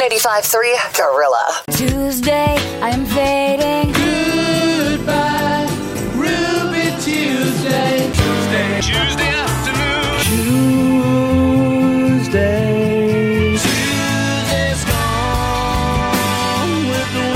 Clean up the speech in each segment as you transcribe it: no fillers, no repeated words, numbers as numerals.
95.3 Gorilla. Tuesday, I'm fading. Goodbye, Ruby Tuesday. Tuesday afternoon. Tuesday's gone with the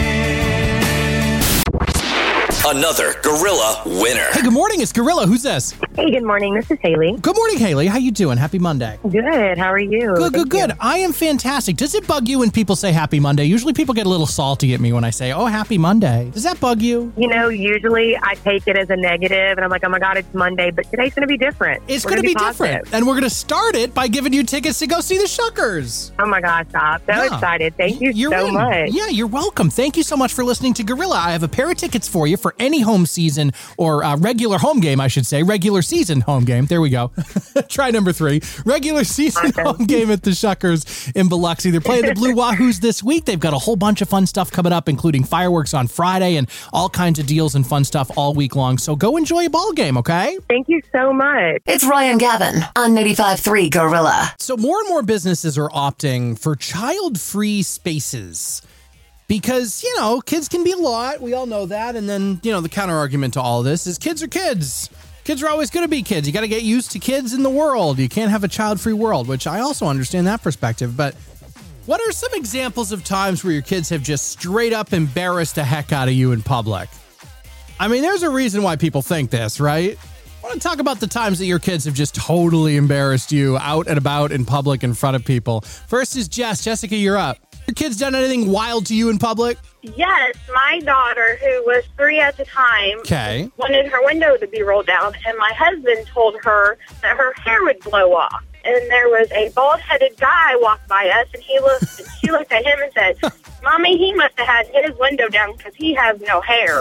wind. Another Gorilla winner. Hey, good morning. It's Gorilla. Who's this? Hey, good morning. This is Haley. Good morning, Haley. How you doing? Happy Monday. Good. How are you? Good. I am fantastic. Does it bug you when people say Happy Monday? Usually people get a little salty at me when I say, oh, Happy Monday. Does that bug you? You know, usually I take it as a negative, and I'm like, oh my God, it's Monday, but today's going to be different. It's going to be different. And we're going to start it by giving you tickets to go see the Shuckers. Oh my gosh, stop. So excited. Thank you so much. Yeah, you're welcome. Thank you so much for listening to Gorilla. I have a pair of tickets for you for any home season or regular home game, I should say. Regular season home game. There we go. Try number 3. Regular season home game at the Shuckers in Biloxi. They're playing the Blue Wahoos this week. They've got a whole bunch of fun stuff coming up, including fireworks on Friday and all kinds of deals and fun stuff all week long. So go enjoy a ball game, okay? Thank you so much. It's Ryan Gavin on 95.3 Gorilla. So more and more businesses are opting for child-free spaces. Because, you know, kids can be a lot. We all know that. And then, you know, the counter argument to all of this is kids are kids. Kids are always going to be kids. You got to get used to kids in the world. You can't have a child-free world, which I also understand that perspective. But what are some examples of times where your kids have just straight up embarrassed the heck out of you in public? I mean, there's a reason why people think this, right? I want to talk about the times that your kids have just totally embarrassed you out and about in public in front of people. First is Jess. Jessica, you're up. Your kids done anything wild to you in public? Yes, my daughter, who was 3 at the time, wanted her window to be rolled down, and my husband told her that her hair would blow off. And there was a bald-headed guy walked by us, and she looked at him and said, Mommy, he must have had his window down because he has no hair.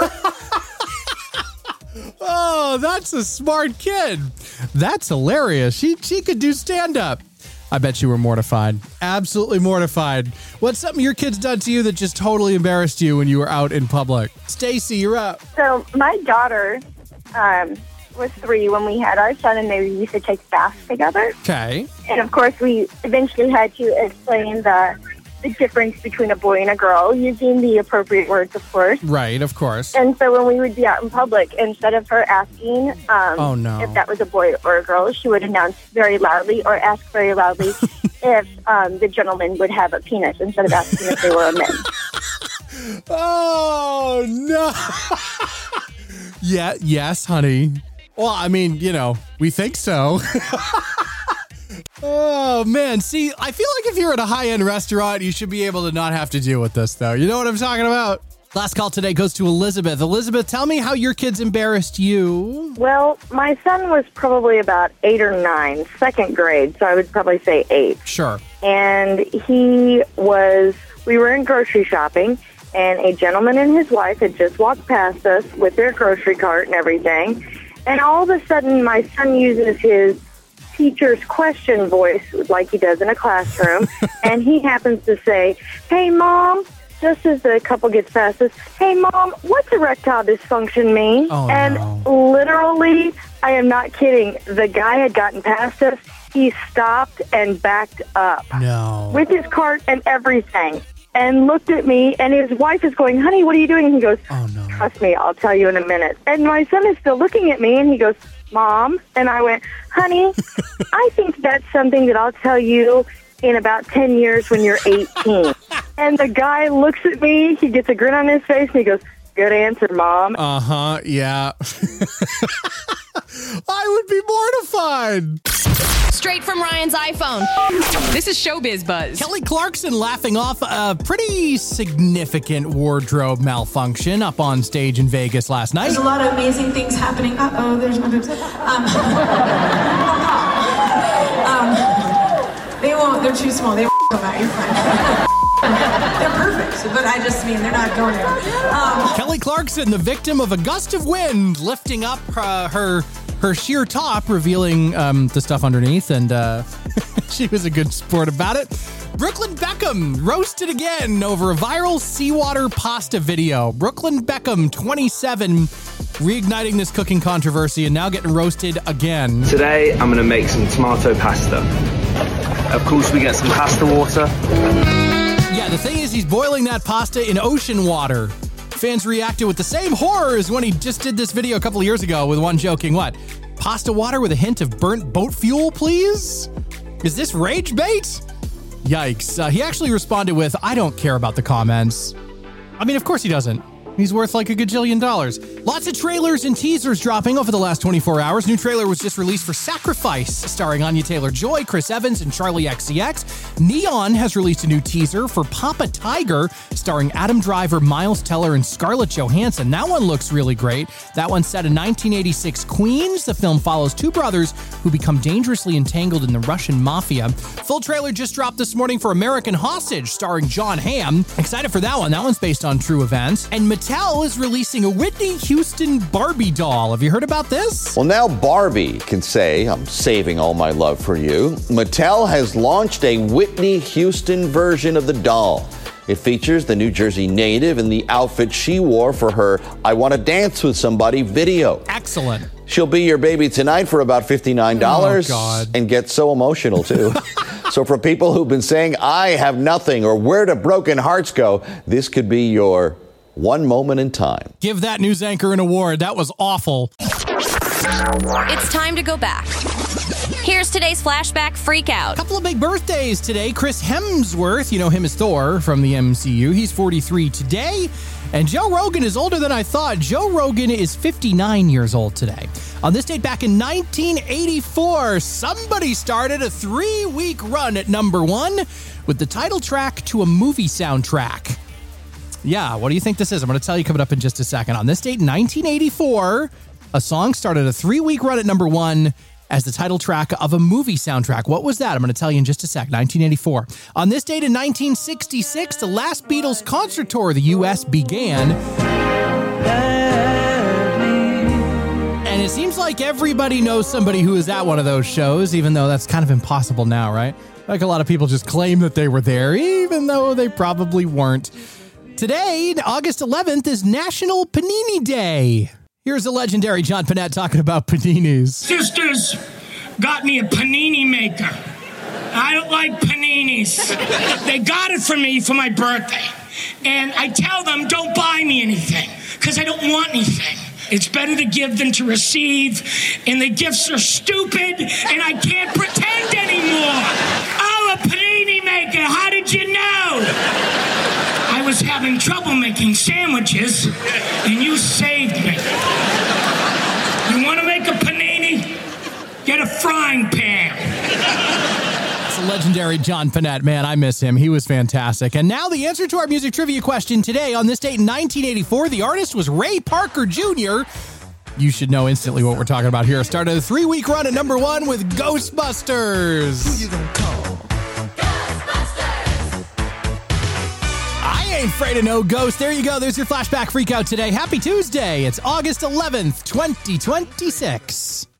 Oh, that's a smart kid. That's hilarious. She could do stand-up. I bet you were mortified. Absolutely mortified. What's something your kid's done to you that just totally embarrassed you when you were out in public? Stacy, you're up. So my daughter was 3 when we had our son, and they used to take baths together. Okay. And, of course, we eventually had to explain the difference between a boy and a girl, using the appropriate words, of course. Right, of course. And so when we would be out in public, instead of her asking if that was a boy or a girl, she would announce very loudly or ask very loudly if the gentleman would have a penis, instead of asking if they were a man. Oh, no. Yeah, yes, honey. Well, I mean, you know, we think so. Oh, man. See, I feel like if you're at a high-end restaurant, you should be able to not have to deal with this, though. You know what I'm talking about? Last call today goes to Elizabeth. Elizabeth, tell me how your kids embarrassed you. Well, my son was probably about 8 or 9, second grade, so I would probably say 8. Sure. And we were in grocery shopping, and a gentleman and his wife had just walked past us with their grocery cart and everything. And all of a sudden, my son uses his teacher's question voice like he does in a classroom, and he happens to say, "Hey, Mom," just as the couple gets past us, "Hey, Mom, what's erectile dysfunction mean?" Literally, I am not kidding, the guy had gotten past us. He stopped and backed up with his cart and everything, and looked at me, and his wife is going, "Honey, what are you doing?" And he goes, "Trust me, I'll tell you in a minute." And my son is still looking at me, and he goes, "Mom," and I went, "Honey, I think that's something that I'll tell you in about 10 years when you're 18. And the guy looks at me, he gets a grin on his face, and he goes, "Good answer, Mom." Yeah. I would be mortified. Straight from Ryan's iPhone. This is Showbiz Buzz. Kelly Clarkson laughing off a pretty significant wardrobe malfunction up on stage in Vegas last night. There's a lot of amazing things happening. Uh-oh, there's my boobs. They won't. They're too small. They won't come out. You're fine. They're perfect, but I just mean they're not going anywhere. Kelly Clarkson, the victim of a gust of wind, lifting up her sheer top, revealing the stuff underneath, and she was a good sport about it. Brooklyn Beckham roasted again over a viral seawater pasta video. Brooklyn Beckham, 27, reigniting this cooking controversy and now getting roasted again. Today, I'm going to make some tomato pasta. Of course, we get some pasta water. the thing is, he's boiling that pasta in ocean water. Fans reacted with the same horror as when he just did this video a couple of years ago with one joking, what? Pasta water with a hint of burnt boat fuel, please? Is this rage bait? Yikes. He actually responded with, I don't care about the comments. I mean, of course he doesn't. He's worth like $1 gajillion. Lots of trailers and teasers dropping over the last 24 hours. New trailer was just released for Sacrifice, starring Anya Taylor-Joy, Chris Evans, and Charlie XCX. Neon has released a new teaser for Papa Tiger, starring Adam Driver, Miles Teller, and Scarlett Johansson. That one looks really great. That one's set in 1986 Queens. The film follows two brothers who become dangerously entangled in the Russian mafia. Full trailer just dropped this morning for American Hostage, starring John Hamm. Excited for that one. That one's based on true events. And Mattel is releasing a Whitney Houston Barbie doll. Have you heard about this? Well, now Barbie can say, I'm saving all my love for you. Mattel has launched a Whitney Houston version of the doll. It features the New Jersey native in the outfit she wore for her I Want to Dance with Somebody video. Excellent. She'll be your baby tonight for about $59 and get so emotional, too. So for people who've been saying, I have nothing, or where do broken hearts go, this could be your one moment in time. Give that news anchor an award. That was awful. It's time to go back. Here's today's flashback freakout. Couple of big birthdays today. Chris Hemsworth, you know him as Thor from the MCU. He's 43 today. And Joe Rogan is older than I thought. Joe Rogan is 59 years old today. On this date back in 1984, somebody started a 3-week run at number 1 with the title track to a movie soundtrack. Yeah, what do you think this is? I'm going to tell you coming up in just a second. On this date in 1984, a song started a 3-week run at number 1 as the title track of a movie soundtrack. What was that? I'm going to tell you in just a sec. 1984. On this date in 1966, the last Beatles concert tour of the U.S. began. And it seems like everybody knows somebody who was at one of those shows, even though that's kind of impossible now, right? Like a lot of people just claim that they were there, even though they probably weren't. Today, August 11th, is National Panini Day. Here's the legendary John Panette talking about paninis. Sisters got me a panini maker. I don't like paninis. They got it for me for my birthday. And I tell them, don't buy me anything, because I don't want anything. It's better to give than to receive, and the gifts are stupid, and I can't pretend anymore. Oh, a panini maker, how did you know? I was having trouble making sandwiches, and you saved me. You want to make a panini? Get a frying pan. It's a legendary John Panette. Man, I miss him. He was fantastic. And now the answer to our music trivia question today. On this date in 1984, the artist was Ray Parker Jr. You should know instantly what we're talking about here. Started a 3-week run at number 1 with Ghostbusters. Who you gonna call? I ain't afraid of no ghost. There you go. There's your flashback freakout today. Happy Tuesday. It's August 11th, 2026.